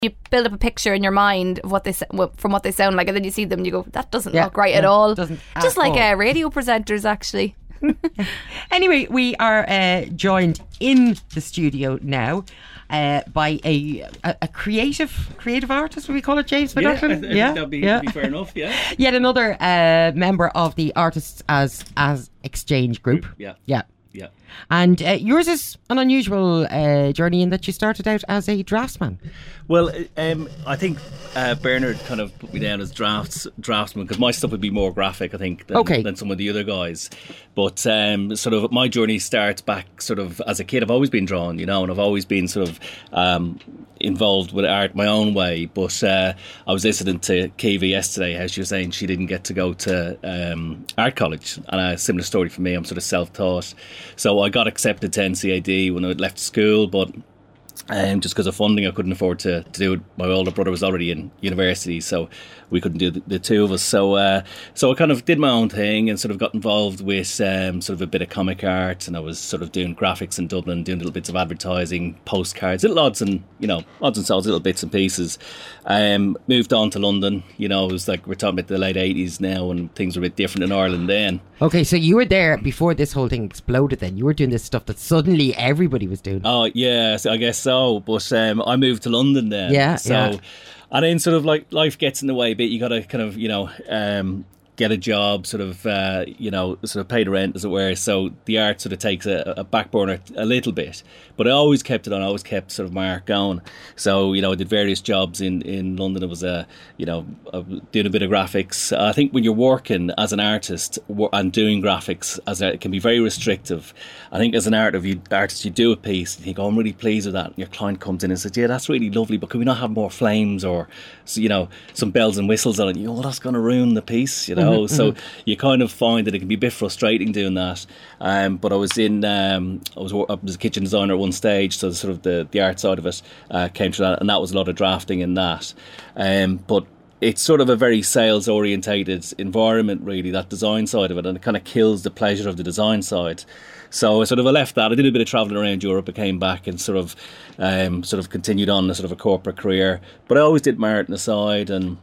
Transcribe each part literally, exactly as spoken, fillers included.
you build up a picture in your mind of what they from what they sound like, and then you see them and you go, that doesn't yeah, look right yeah, at all. Doesn't Just at like all. Uh, radio presenters, actually. Anyway, we are uh, joined in the studio now uh, by a, a a creative creative artist. Would we call it, James Yeah, I McLaughlin? th- I think that'd be, yeah. be fair enough. Yeah, Yet another uh, member of the Artists as as Exchange group. yeah, Yeah. yeah. And uh, yours is an unusual uh, journey in that you started out as a draftsman. Well, um, I think uh, Bernard kind of put me down as drafts draftsman because my stuff would be more graphic, I think, than, Okay. than some of the other guys. But um, sort of my journey starts back sort of as a kid. I've always been drawn, you know, and I've always been sort of um, involved with art my own way. But uh, I was listening to Kiva yesterday how she was saying she didn't get to go to um, art college. And a similar story for me, I'm sort of self-taught. So I got accepted to N C A D when I left school, but Um, just because of funding, I couldn't afford to, to do it. My older brother was already in university, so we couldn't do the, the two of us. So uh, so I kind of did my own thing and sort of got involved with um, sort of a bit of comic art, and I was sort of doing graphics in Dublin, doing little bits of advertising, postcards, little odds and, you know, odds and sods, little bits and pieces. Um, moved on to London, you know, it was like, we're talking about the late eighties now, and things were a bit different in Ireland then. Okay, so you were there before this whole thing exploded then. You were doing this stuff that suddenly everybody was doing. Oh, yeah, so I guess so. But um, I moved to London then. Yeah, so, yeah. And then sort of like life gets in the way a bit. You got to kind of, you know, um, get a job, sort of, uh, you know, sort of pay the rent, as it were. So the art sort of takes a, a back burner a little bit. But I always kept it on. I always kept sort of my art going. So, you know, I did various jobs in, in London. It was, a, you know, I did a bit of graphics. I think when you're working as an artist and doing graphics, as a, it can be very restrictive. I think as an art of you, artist, you do a piece, you think, oh, I'm really pleased with that. And your client comes in and says, yeah, that's really lovely, but can we not have more flames or, you know, some bells and whistles on it? You know, well, that's going to ruin the piece, you know. Mm-hmm, so mm-hmm. you kind of find that it can be a bit frustrating doing that. Um, but I was in, um, I was I was a kitchen designer at one stage, so sort of the, the art side of it uh, came to that, and that was a lot of drafting in that. Um, but it's sort of a very sales orientated environment, really, that design side of it, and it kind of kills the pleasure of the design side. So I sort of I left that. I did a bit of travelling around Europe. I came back and sort of um, sort of continued on a sort of a corporate career. But I always did my art on the side, and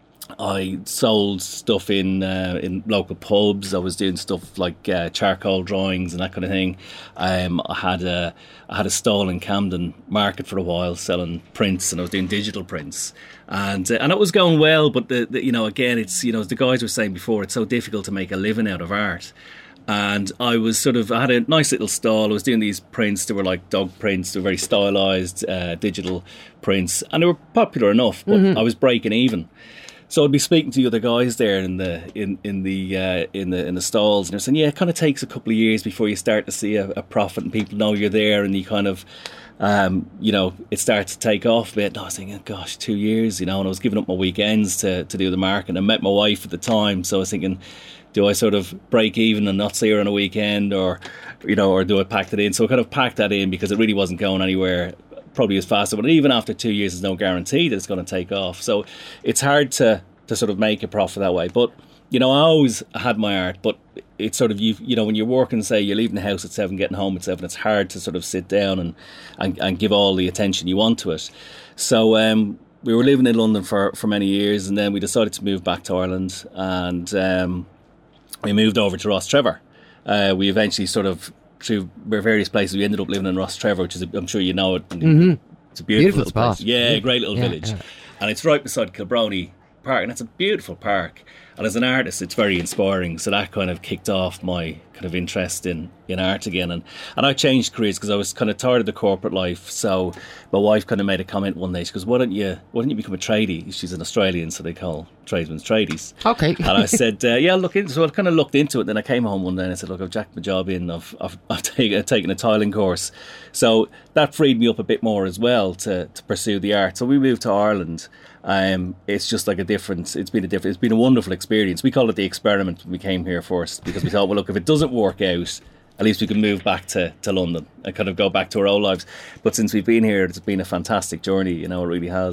I sold stuff in uh, in local pubs. I was doing stuff like uh, charcoal drawings and that kind of thing. Um, I had a I had a stall in Camden Market for a while selling prints, and I was doing digital prints, and uh, and it was going well. But the, the you know again, it's you know as the guys were saying before, it's so difficult to make a living out of art. And I was sort of, I had a nice little stall. I was doing these prints. They were like dog prints. They were very stylized, uh, digital prints, and they were popular enough. But mm-hmm. I was breaking even. So I'd be speaking to the other guys there in the in in the uh, in the in the stalls, and they're saying, yeah, it kind of takes a couple of years before you start to see a, a profit, and people know you're there, and you kind of, um, you know, it starts to take off a bit. And I was thinking, gosh, two years, you know, and I was giving up my weekends to to do the market. And I met my wife at the time, so I was thinking, do I sort of break even and not see her on a weekend, or, you know, or do I pack that in? So I kind of packed that in because it really wasn't going anywhere probably as fast. But even after two years, there's no guarantee that it's going to take off. So it's hard to, to sort of make a profit that way. But, you know, I always had my art, but it's sort of, you you know, when you're working, say, you're leaving the house at seven, getting home at seven, it's hard to sort of sit down and, and, and give all the attention you want to it. So, um, we were living in London for, for many years, and then we decided to move back to Ireland, and um, we moved over to Rostrevor. Uh, we eventually sort of, through various places, we ended up living in Rostrevor, which is, I'm sure you know it. Mm-hmm. It's a beautiful, beautiful little place. spot. Yeah, a great little yeah, village. Yeah. And it's right beside Kilbrownie Park, and it's a beautiful park. And as an artist, it's very inspiring. So that kind of kicked off my kind of interest in, in art again. And, and I changed careers because I was kind of tired of the corporate life. So my wife kind of made a comment one day. She goes, why don't you why don't you become a tradie? She's an Australian, so they call tradesmen's tradies. Okay. And I said, uh, yeah, I'll look into it. So I kind of looked into it. Then I came home one day and I said, look, I've jacked my job in. I've, I've, I've taken, taken a tiling course. So that freed me up a bit more as well to, to pursue the art. So we moved to Ireland. Um, it's just like a different, it's been a different, it's been a wonderful experience. We called it the experiment when we came here first, because we thought, well, look, if it doesn't work out, at least we can move back to, to London and kind of go back to our old lives. But since we've been here, it's been a fantastic journey, you know, it really has.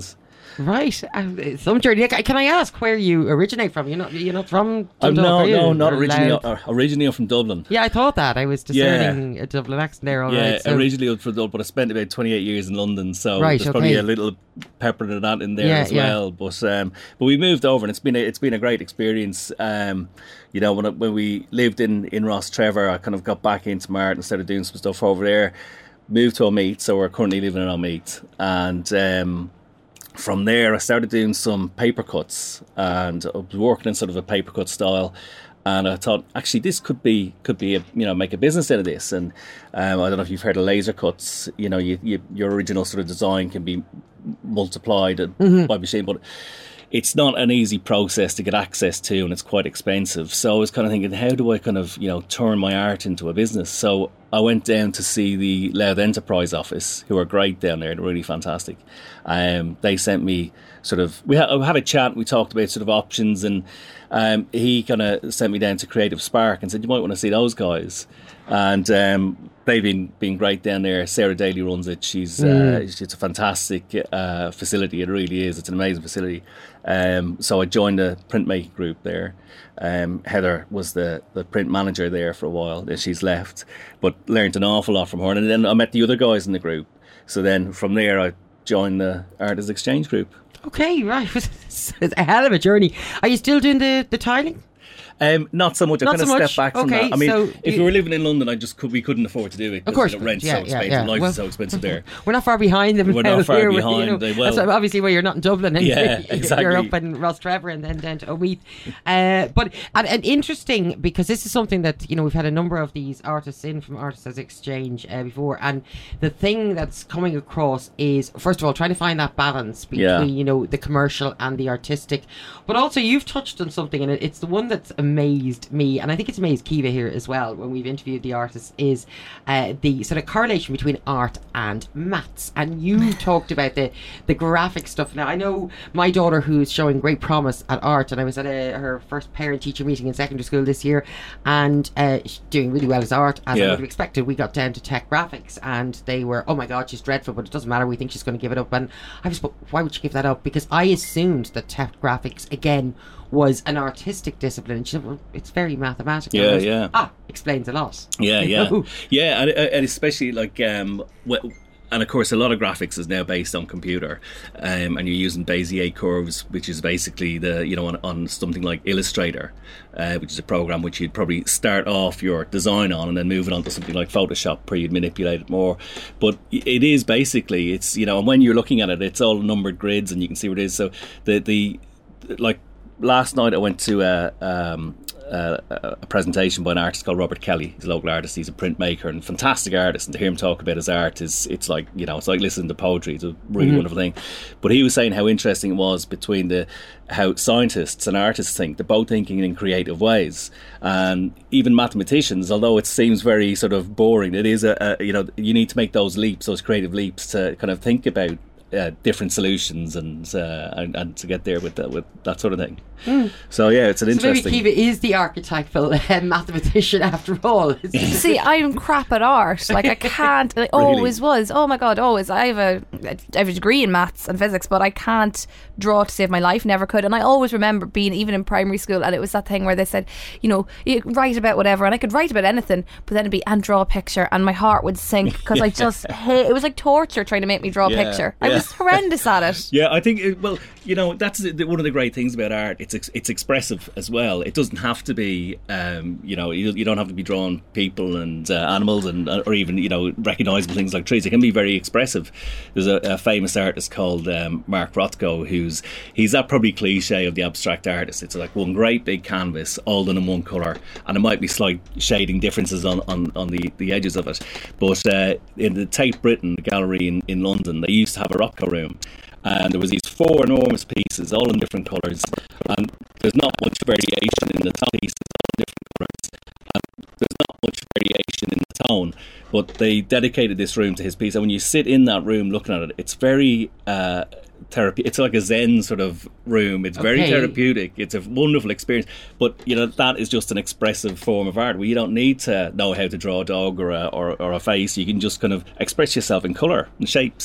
Right, uh, some journey. Can I ask where you originate from? You're not, you're not from I'm Dundalk, no, are you? no, not Or originally. Louth? Uh, originally, I'm from Dublin. Yeah, I thought that. I was discerning a Dublin accent there. All yeah, right. So, originally I was from Dublin, but I spent about twenty-eight years in London, so Right, there's probably okay. a little pepper of that in there Yeah, as yeah. well. But um, but we moved over, and it's been a, it's been a great experience. Um, you know, when I, when we lived in in Rostrevor, I kind of got back into Mart and started doing some stuff over there. Moved to Omeath, so we're currently living in Omeath, and um, from there I started doing some paper cuts, and I was working in sort of a paper cut style. And I thought, actually, this could be could be a, you know, make a business out of this. And um, I don't know if you've heard of laser cuts. You know, you, you, your original sort of design can be multiplied Mm-hmm. by machine, but it's not an easy process to get access to, and it's quite expensive. So I was kind of thinking, how do I kind of, you know, turn my art into a business? So I went down to see the Louth Enterprise office, who are great down there. They're really fantastic. Um, they sent me sort of, we had, I had a chat, we talked about sort of options, and um, he kind of sent me down to Creative Spark and said, you might want to see those guys. And um, they've been been great down there. Sarah Daly runs it. She's uh, it's a fantastic uh, facility. It really is. It's an amazing facility. Um, so I joined the printmaking group there. Um, Heather was the, the print manager there for a while. Then she's left, but learned an awful lot from her. And then I met the other guys in the group. So then from there I joined the Artists Exchange group. okay, right. It's a hell of a journey. Are you still doing the, the tiling? Um, not so much. I Not kind of so much. stepped back from Okay, that. I mean, so if you- we were living in London, I just could, we couldn't afford to do it. 'cause, Of course, you know, rent's yeah, so yeah, expensive, yeah. life Well- is so expensive there. We're not far behind them. We're now not far here, behind, You know, they will. That's obviously where you're not in Dublin. And Yeah, you're, exactly. You're up in Rostrevor and then down to Omeath. Uh, but and, and interesting, because this is something that, you know, we've had a number of these artists in from Artists Exchange uh, before, and the thing that's coming across is, first of all, trying to find that balance between, Yeah. you know, the commercial and the artistic. But also, you've touched on something, and it, it's the one that's amazed me, and I think it's amazed Kiva here as well when we've interviewed the artists, is uh, the sort of correlation between art and maths. And you talked about the the graphic stuff. Now, I know my daughter, who's showing great promise at art, and I was at a, her first parent teacher meeting in secondary school this year, and uh, she's doing really well as art, as I Yeah. would have expected. We got down to tech graphics, and they were, oh my god, she's dreadful, but it doesn't matter, we think she's going to give it up. And I was, but why would she give that up? Because I assumed that tech graphics again was an artistic discipline. And she said, well, it's very mathematical. Yeah, And I was, yeah. Ah, explains a lot. Yeah, You yeah, know? yeah, and, and especially like, um, wh- and of course, a lot of graphics is now based on computer, um, and you're using Bezier curves, which is basically the, you know, on, on something like Illustrator, uh, which is a program which you'd probably start off your design on and then move it on to something like Photoshop, where you'd manipulate it more. But it is basically, it's, you know, and when you're looking at it, it's all numbered grids, and you can see what it is. So the the like. Last night I went to a, um, a, a presentation by an artist called Robert Kelly. He's a local artist. He's a printmaker and fantastic artist. And to hear him talk about his art is, it's like, you know, it's like listening to poetry. It's a really wonderful thing. But he was saying how interesting it was between the how scientists and artists think. They're both thinking in creative ways. And even mathematicians, although it seems very sort of boring, it is a, a you know, you need to make those leaps, those creative leaps, to kind of think about Uh, different solutions and, uh, and and to get there with that with that sort of thing. Mm. So yeah, it's an So maybe interesting. Kiva is the archetypal uh, mathematician after all. See, I'm crap at art. Like I can't. Like, Really? always was. Oh my god, always. I have a, I have a degree in maths and physics, but I can't draw to save my life. Never could. And I always remember being even in primary school, and it was that thing where they said, you know, you write about whatever, and I could write about anything, but then it'd be and draw a picture, and my heart would sink because I just hate. It was like torture trying to make me draw a Yeah, picture. I yeah. was horrendous at it. Yeah, I think it, well, you know, that's the, one of the great things about art. It's ex- it's expressive as well. It doesn't have to be, um, you know, you, you don't have to be drawing people and uh, animals and or even, you know, recognisable things like trees. It can be very expressive. There's a, a famous artist called um, Mark Rothko, who's he's that probably cliche of the abstract artist. It's like one great big canvas, all done in one colour, and it might be slight shading differences on, on, on the, the edges of it. But uh, in the Tate Britain, the gallery in, in London, they used to have a Rothko room. And there was these four enormous pieces, all in different colours, and there's not much variation in the top pieces, all in different colours, and there's not much variation in the tone. But they dedicated this room to his piece, and when you sit in that room looking at it, it's very uh, therapy. It's like a Zen sort of room. It's very Okay. therapeutic. It's a wonderful experience. But you know, that is just an expressive form of art where you don't need to know how to draw a dog or a or, or a face. You can just kind of express yourself in colour and shapes.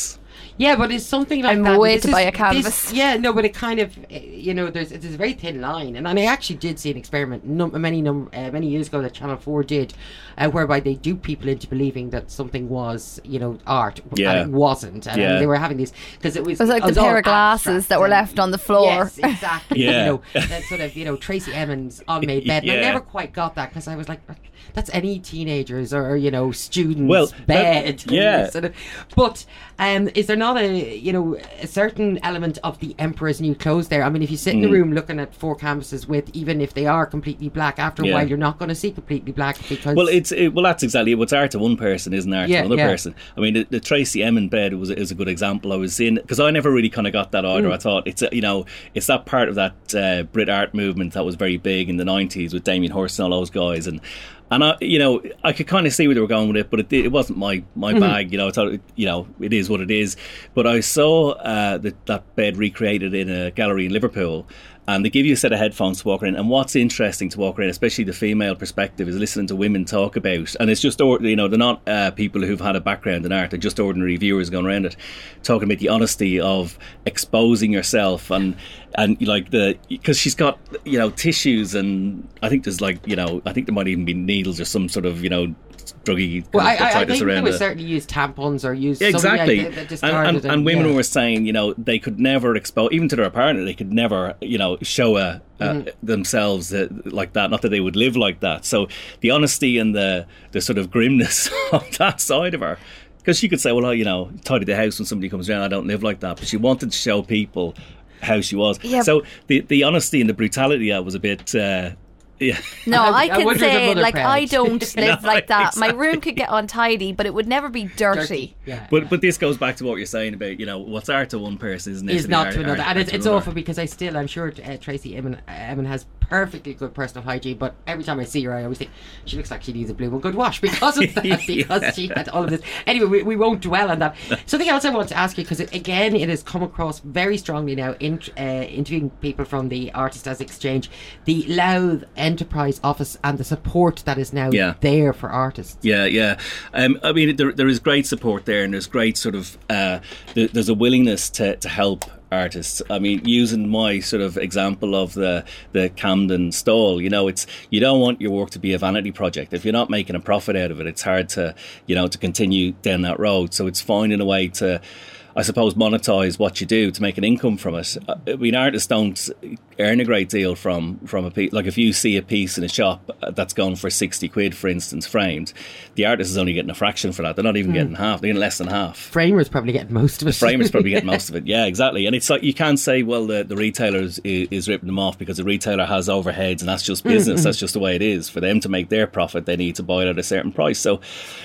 Yeah, but it's something like I'm that. way This to is- buy a this- canvas. yeah, no, but it kind of, uh, you know, there's there's a very thin line, and, and I actually did see an experiment num- many num- uh, many years ago that Channel Four did, uh, whereby they dupe people into believing that something was, you know, art, Yeah. and it wasn't, and Yeah. they were having these because it was. It was like the all pair of glasses abstract that were and- left on the floor. Yes, exactly. Yeah. You know, that sort of, you know, Tracy Emin's unmade bed. And I Yeah. never quite got that because I was like, that's any teenagers or, you know, students' Well, that- bed. yeah. Sort of. But um, is there not a, you know, a certain element of the Emperor's New Clothes there? I mean, if you sit in a Mm. room looking at four canvases with, even if they are completely black, after a Yeah. while you're not going to see completely black because. Well, it's it, well, that's exactly it. What's art to one person isn't art Yeah, to another yeah. person. I mean, the, the Tracy Emin bed was is a good example. I was in because I never really kind of got that either. Mm. I thought it's a, you know it's that part of that uh, Brit art movement that was very big in the nineties with Damien Hirst and all those guys, and and I you know I could kind of see where they were going with it, but it, it wasn't my my Mm-hmm. bag. You know, I thought it, you know it is what it is. But I saw uh, that that bed recreated in a gallery in Liverpool. And they give you a set of headphones to walk around. And what's interesting to walk around, especially the female perspective, is listening to women talk about. And it's just, or- you know, they're not uh, people who've had a background in art. They're just ordinary viewers going around it, talking about the honesty of exposing yourself and and like the because she's got you know tissues and I think there's like you know I think there might even be needles or some sort of you know druggy. Well, I, kind of I, I tightness think they around would it. certainly use tampons or use Exactly, something like that, that and, discarded and, and women yeah. were saying, you know, they could never expose, even to their partner, they could never, you know, show a, a Mm-hmm. themselves uh, like that. Not that they would live like that. So the honesty and the the sort of grimness of that side of her, because she could say, well, I, you know, tidy the house when somebody comes around. I don't live like that, but she wanted to show people how she was. Yeah. So the the honesty and the brutality of that was a bit. Uh, yeah. No, I- I I can wonder if the say, mother like, proud. I don't live No, like that. My exactly. room could get untidy, but it would never be dirty. Dirty. Yeah, But yeah. but this goes back to what you're saying about you know what's art to one person isn't is necessarily not art- to another, art- and art it's, to it's another. awful because I still, I'm sure uh, Tracy Emin, Emin has perfectly good personal hygiene, but every time I see her, I always think she looks like she needs a blue and good wash because of that, because she had all of this. Anyway, we, we won't dwell on that. Something else I want to ask you, because again, it has come across very strongly now in uh, interviewing people from the Artist as Exchange, the Louth Enterprise Office and the support that is now Yeah. there for artists. Yeah, yeah. Um, I mean, there, there is great support there, and there's great sort of uh, there, there's a willingness to, to help artists. I mean, using my sort of example of the the Camden stall, you know, it's you don't want your work to be a vanity project. If you're not making a profit out of it, it's hard to you know to continue down that road. So it's finding a way to, I suppose, monetize what you do to make an income from it. I mean, artists don't earn a great deal from from a piece. Like if you see a piece in a shop that's gone for sixty quid, for instance, framed, the artist is only getting a fraction for that. They're not even getting half. They're getting less than half. Framer's probably getting most of it. Framer's probably getting most of it. Yeah, exactly. And it's like you can't say, well, the, the retailer is, is ripping them off because the retailer has overheads and that's just business. Mm-hmm. That's just the way it is. For them to make their profit, they need to buy it at a certain price. So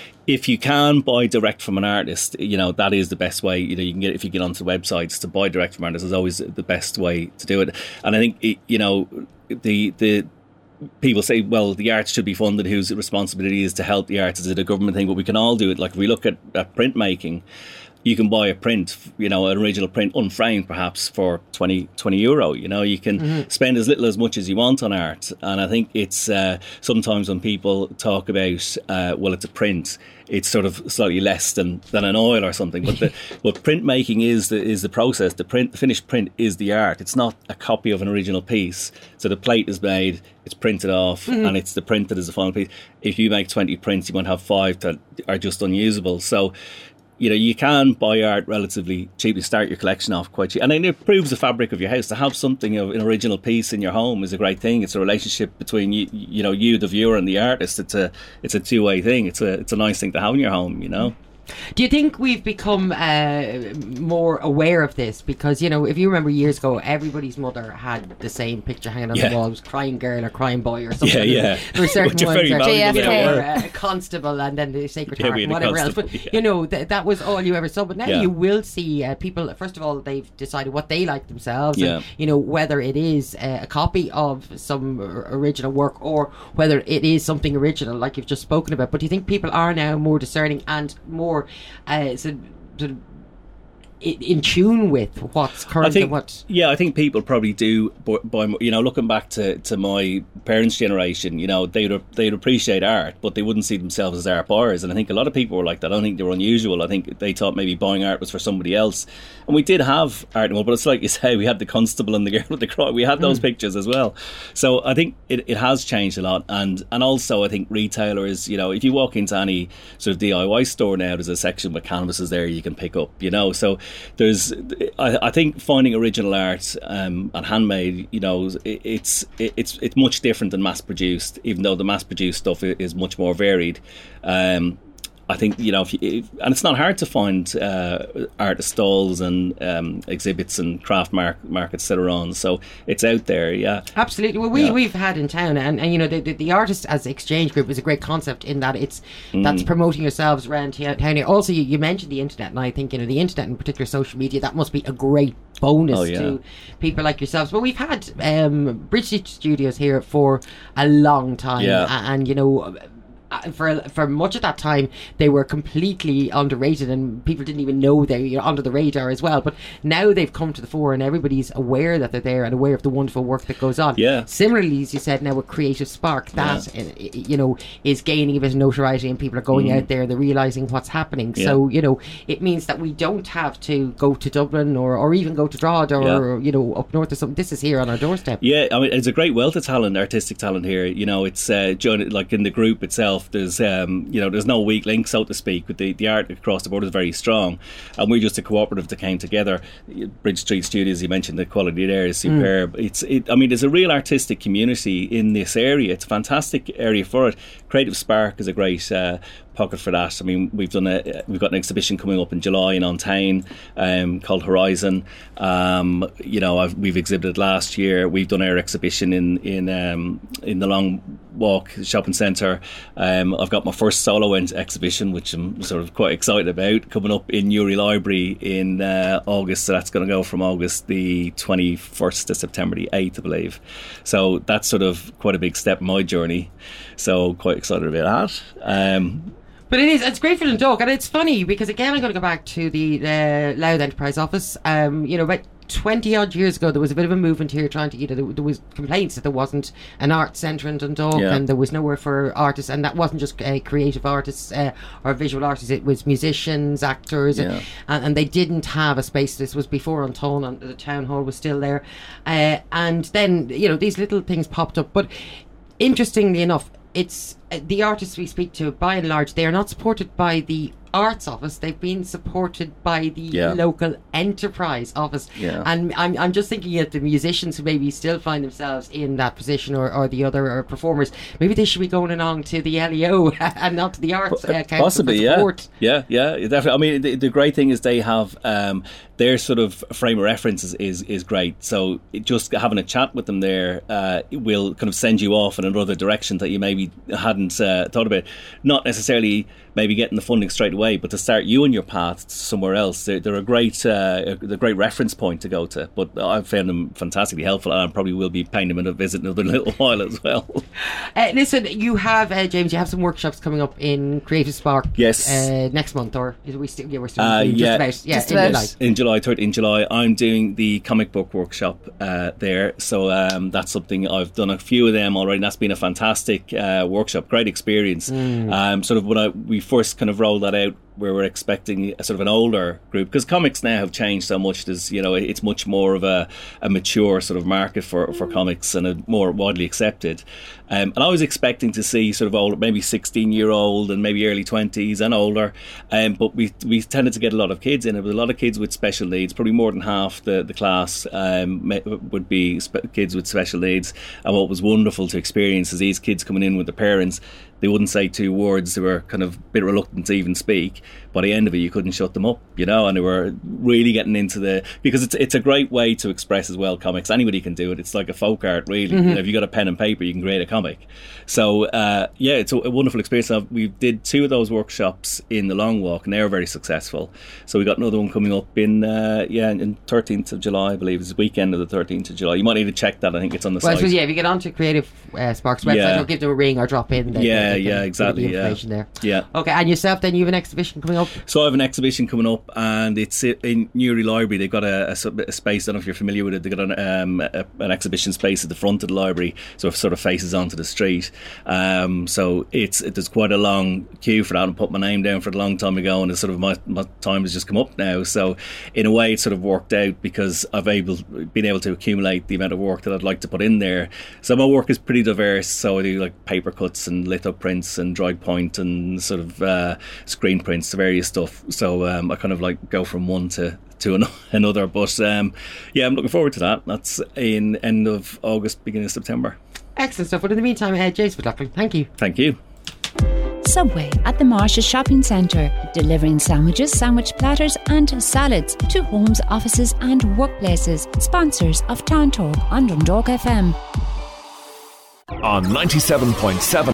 if you can buy direct from an artist, you know, that is the best way. You know, you can get, if you get onto the websites, to buy direct from artists is always the best way to do it. And I think, it, you know, the, the, people say, well, the arts should be funded. Whose responsibility is to help the arts? Is it a government thing? But we can all do it. Like if we look at, at printmaking, you can buy a print, you know, an original print, unframed perhaps, for twenty, twenty euro. You know, you can mm-hmm. spend as little as much as you want on art. And I think it's uh, sometimes when people talk about, uh, well, it's a print, it's sort of slightly less than, than an oil or something. But the, but printmaking is the is the process. The print, the finished print is the art. It's not a copy of an original piece. So the plate is made, it's printed off, mm-hmm. and it's the print that is the final piece. If you make twenty prints, you might have five that are just unusable. So, you know, you can buy art relatively cheaply, start your collection off quite cheap. And then it improves the fabric of your house. To have something of an original piece in your home is a great thing. It's a relationship between you, you know, you, the viewer, and the artist. It's a it's a two-way thing. It's a it's a nice thing to have in your home, you know. Do you think we've become uh, more aware of this? Because, you know, if you remember years ago, everybody's mother had the same picture hanging on Yeah. the wall. It was Crying Girl or Crying Boy or something. Yeah, yeah. There were certain Which are ones, very or, valuable you know, now, or yeah. uh, Constable and then the Sacred Yeah, Heart we and had a whatever else. But, Constable, yeah. you know, th- that was all you ever saw. But now Yeah. you will see uh, people, first of all, they've decided what they like themselves. Yeah. And, you know, whether it is uh, a copy of some r- original work or whether it is something original, like you've just spoken about. But do you think people are now more discerning and more uh, sort of, sort of in tune with what's current I think, and what. Yeah, I think people probably do. By, you know, looking back to, to my parents' generation, you know, they'd they'd appreciate art, but they wouldn't see themselves as art buyers. And I think a lot of people were like that. I don't think they were unusual. I think they thought maybe buying art was for somebody else. And we did have art, but it's like you say, we had the constable and the girl with the cross. We had those mm. pictures as well. So I think it, it has changed a lot. And and also I think retailers, you know, if you walk into any sort of D I Y store now, there's a section with canvases there you can pick up, you know. So there's, I, I think finding original art um, and handmade, you know, it, it's it, it's it's much different than mass produced, even though the mass produced stuff is much more varied. Um, I think, you know, if you, if, and it's not hard to find uh, artist stalls and um, exhibits and craft mar- markets that are on. So it's out there, yeah. Absolutely. Well, we, yeah. we've had in town, and, and you know, the, the, the artist as exchange group is a great concept in that it's mm. that's promoting yourselves around town here. Also, you, you mentioned the internet, and I think, you know, the internet, in particular social media, that must be a great bonus oh, yeah. to people like yourselves. But we've had um, Bridge Studios here for a long time, yeah. and, and you know, for for much of that time they were completely underrated and people didn't even know they were under the radar as well, but now they've come to the fore and everybody's aware that they're there and aware of the wonderful work that goes on. Yeah. Similarly, as you said, now with Creative Spark, that yeah. uh, you know, is gaining a bit of notoriety and people are going mm. out there, they're realising what's happening. Yeah. So, you know, it means that we don't have to go to Dublin or, or even go to Drogheda or, yeah. you know, up north or something. This is here on our doorstep. Yeah, I mean, it's a great wealth of talent, artistic talent here. You know, it's uh, like in the group itself, there's um, you know, there's no weak link, so to speak. But the, the art across the board is very strong, and we're just a cooperative that came together. Bridge Street Studios, you mentioned, the quality there is superb. Mm. It's it, I mean, there's a real artistic community in this area. It's a fantastic area for it. Creative Spark is a great uh, pocket for that. I mean, we've done a we've got an exhibition coming up in July in Ontane um, called Horizon. Um, you know, I've, we've exhibited last year. We've done our exhibition in in um, in the Long Walk Shopping Centre. Um, I've got my first solo exhibition, which I'm sort of quite excited about, coming up in Newry Library in uh, August. So that's going to go from August the twenty-first to September the eighth, I believe. So that's sort of quite a big step in my journey. So quite excited about that. Um, But it is, it's great for Dundalk, and it's funny because again I'm going to go back to the uh, Louth Enterprise office. Um, you know, about twenty odd years ago there was a bit of a movement here trying to, you know, there, there was complaints that there wasn't an art centre in Dundalk yeah. and there was nowhere for artists, and that wasn't just uh, creative artists uh, or visual artists, it was musicians, actors, yeah. and, and they didn't have a space. This was before Untone, and the town hall was still there, uh, and then, you know, these little things popped up. But interestingly enough, it's uh, the artists we speak to, by and large, they are not supported by the arts office. They've been supported by the yeah. local enterprise office. Yeah. And I'm I'm just thinking of the musicians who maybe still find themselves in that position, or, or the other or performers. Maybe they should be going along to the L E O and not to the arts uh, council. Possibly, yeah. Yeah, yeah, definitely. I mean, the, the great thing is they have um, their sort of frame of reference is, is, is great. So it, just having a chat with them there uh, will kind of send you off in another direction that you maybe hadn't uh, thought about. Not necessarily maybe getting the funding straight away, but to start you on your path somewhere else. They're, they're a great uh, a great reference point to go to. But I've found them fantastically helpful, and I probably will be paying them a visit in another little while as well. Uh, listen, you have, uh, James, you have some workshops coming up in Creative Spark. Yes. Uh, next month, or is we still, yeah, we're still uh, just yeah. about. Yeah, just in about. July. In July, third in July, I'm doing the comic book workshop uh, there. So um, that's something I've done a few of them already, and that's been a fantastic uh, workshop, great experience. Mm. Um, sort of when I we first kind of rolled that out, where we're expecting a sort of an older group, because comics now have changed so much. There's, you know, it's much more of a, a mature sort of market for, for comics, and a more widely accepted. Um, and I was expecting to see sort of old, maybe sixteen year old and maybe early twenties and older. Um, but we we tended to get a lot of kids in it. With a lot of kids with special needs, probably more than half the the class um, would be spe- kids with special needs. And what was wonderful to experience is these kids coming in with their parents. They wouldn't say two words. They were kind of a bit reluctant to even speak. By the end of it, you couldn't shut them up, you know, and they were really getting into the, because it's it's a great way to express as well, comics. Anybody can do it. It's like a folk art, really. Mm-hmm. You know, if you got a pen and paper, you can create a comic. So, uh, yeah, it's a, a wonderful experience. Now, we did two of those workshops in the Long Walk, and they were very successful. So we got another one coming up in, uh, yeah, in thirteenth of July, I believe. It's the weekend of the thirteenth of July. You might need to check that. I think it's on the well, site. Well, yeah, if you get onto Creative uh, Spark's website, yeah. or give them a ring or drop in. They, yeah, they, they yeah, exactly. The information yeah. there. Yeah. Okay, and yourself, then you have an exhibition exhibition coming up? So I have an exhibition coming up, and it's in Newry Library. They've got a, a, a space, I don't know if you're familiar with it, they've got an, um, a, an exhibition space at the front of the library, so it sort of faces onto the street. Um, so it's it, there's quite a long queue for that. I put my name down for a long time ago, and it's sort of my, my time has just come up now. So in a way it's sort of worked out because I've able been able to accumulate the amount of work that I'd like to put in there. So my work is pretty diverse. So I do like paper cuts and litho prints and dry point and sort of uh, screen prints, various stuff. So um, I kind of like go from one to to an- another. But um, yeah, I'm looking forward to that. That's in end of August, beginning of September. Excellent stuff. But in the meantime, uh, James McLaughlin, thank you. Thank you. Subway at the Marshes Shopping Centre, delivering sandwiches, sandwich platters and salads to homes, offices and workplaces. Sponsors of Town Talk on Dundalk F M. On ninety-seven point seven